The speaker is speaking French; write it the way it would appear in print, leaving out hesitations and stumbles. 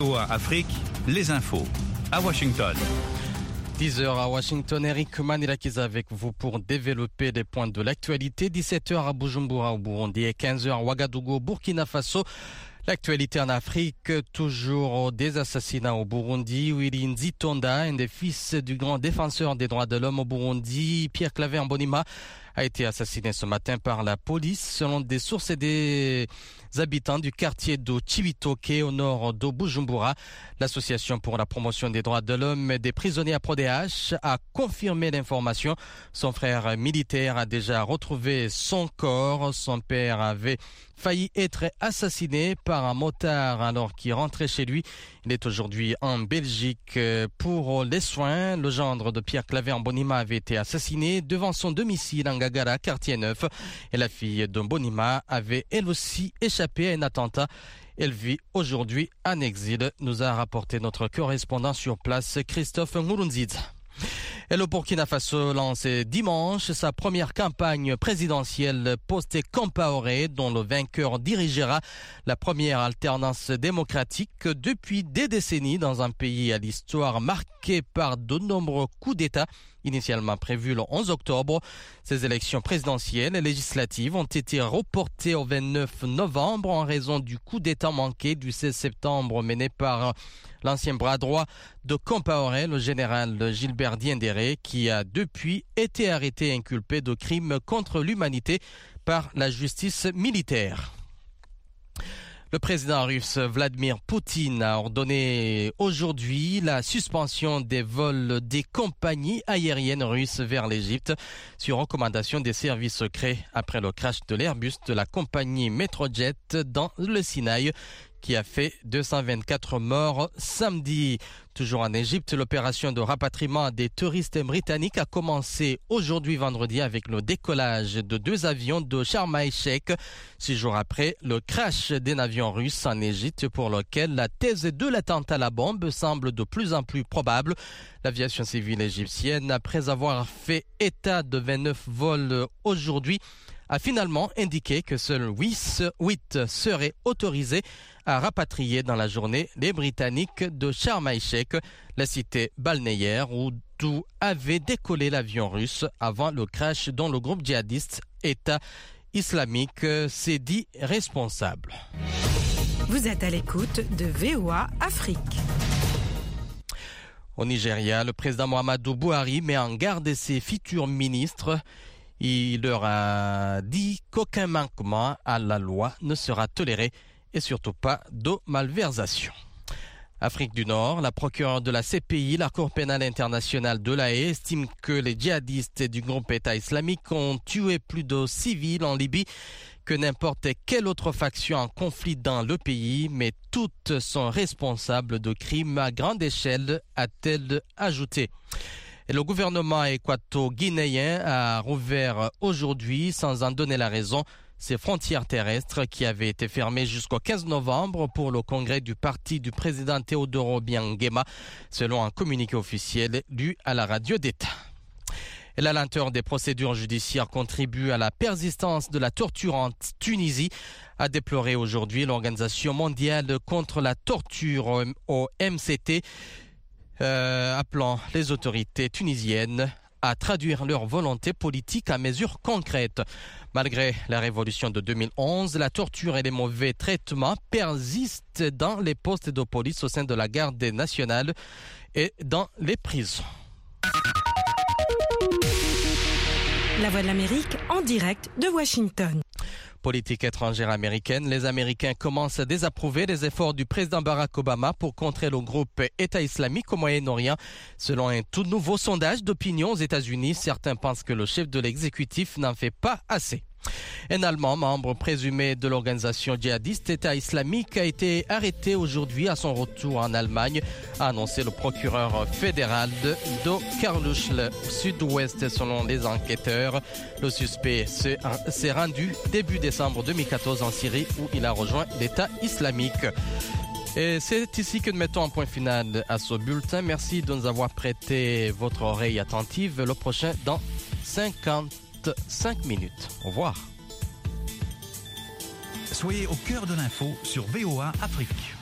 VOA Afrique, les infos à Washington. 10h à Washington, Eric Manilakis avec vous pour développer des points de l'actualité. 17h à Bujumbura au Burundi et 15h à Ouagadougou, Burkina Faso. L'actualité en Afrique, toujours des assassinats au Burundi. Willy Nzitonda, un des fils du grand défenseur des droits de l'homme au Burundi, Pierre Claver Mbonimpa, a été assassiné ce matin par la police. Selon des sources et des habitants du quartier de Chibitoke au nord de Bujumbura, l'association pour la promotion des droits de l'homme et des prisonniers à PRODH a confirmé l'information. Son frère militaire a déjà retrouvé son corps. Son père avait failli être assassiné par un motard alors qu'il rentrait chez lui. Il est aujourd'hui en Belgique pour les soins. Le gendre de Pierre Claver Mbonimpa avait été assassiné devant son domicile en Ngagara, quartier 9. Et la fille de Mbonimpa avait elle aussi échappé à un attentat. Elle vit aujourd'hui en exil, nous a rapporté notre correspondant sur place, Christophe Ngurunzidze. Et le Burkina Faso lance dimanche sa première campagne présidentielle post-Compaoré, dont le vainqueur dirigera la première alternance démocratique depuis des décennies dans un pays à l'histoire marquée par de nombreux coups d'État. Initialement prévues le 11 octobre, ces élections présidentielles et législatives ont été reportées au 29 novembre en raison du coup d'État manqué du 16 septembre mené par l'ancien bras droit de Compaoré, le général Gilbert Diendéré, qui a depuis été arrêté et inculpé de crimes contre l'humanité par la justice militaire. Le président russe Vladimir Poutine a ordonné aujourd'hui la suspension des vols des compagnies aériennes russes vers l'Égypte sur recommandation des services secrets après le crash de l'Airbus de la compagnie Metrojet dans le Sinaï, qui a fait 224 morts samedi. Toujours en Égypte, l'opération de rapatriement des touristes britanniques a commencé aujourd'hui vendredi avec le décollage de 2 avions de Sharm el-Sheikh, 6 jours après le crash d'un avion russe en Égypte pour lequel la thèse de l'attentat à la bombe semble de plus en plus probable. L'aviation civile égyptienne, après avoir fait état de 29 vols aujourd'hui, a finalement indiqué que seuls 8 seraient autorisés à rapatrier dans la journée les Britanniques de Sharm el-Sheikh, la cité balnéaire d'où avait décollé l'avion russe avant le crash dont le groupe djihadiste État islamique s'est dit responsable. Vous êtes à l'écoute de VOA Afrique. Au Nigeria, le président Muhammadu Buhari met en garde ses futurs ministres. Il leur a dit qu'aucun manquement à la loi ne sera toléré et surtout pas de malversation. Afrique du Nord, la procureure de la CPI, la Cour pénale internationale de La Haye, estime que les djihadistes du groupe État islamique ont tué plus de civils en Libye que n'importe quelle autre faction en conflit dans le pays, mais toutes sont responsables de crimes à grande échelle, a-t-elle ajouté. Et le gouvernement équato-guinéen a rouvert aujourd'hui, sans en donner la raison, ses frontières terrestres qui avaient été fermées jusqu'au 15 novembre pour le congrès du parti du président Teodoro Obiang Nguema, selon un communiqué officiel lu à la radio d'État. Et la lenteur des procédures judiciaires contribue à la persistance de la torture en Tunisie, a déploré aujourd'hui l'Organisation mondiale contre la torture au MCT, appelant les autorités tunisiennes à traduire leur volonté politique en mesures concrètes. Malgré la révolution de 2011, la torture et les mauvais traitements persistent dans les postes de police au sein de la garde nationale et dans les prisons. La Voix de l'Amérique en direct de Washington. Politique étrangère américaine, les Américains commencent à désapprouver les efforts du président Barack Obama pour contrer le groupe État islamique au Moyen-Orient. Selon un tout nouveau sondage d'opinion aux États-Unis, certains pensent que le chef de l'exécutif n'en fait pas assez. Un Allemand, membre présumé de l'organisation djihadiste État islamique, a été arrêté aujourd'hui à son retour en Allemagne, a annoncé le procureur fédéral de Karlsruhe Sud-Ouest. Selon les enquêteurs, le suspect s'est rendu début décembre 2014 en Syrie où il a rejoint l'État islamique. Et c'est ici que nous mettons un point final à ce bulletin. Merci de nous avoir prêté votre oreille attentive. Le prochain dans 55 minutes. Au revoir. Soyez au cœur de l'info sur VOA Afrique.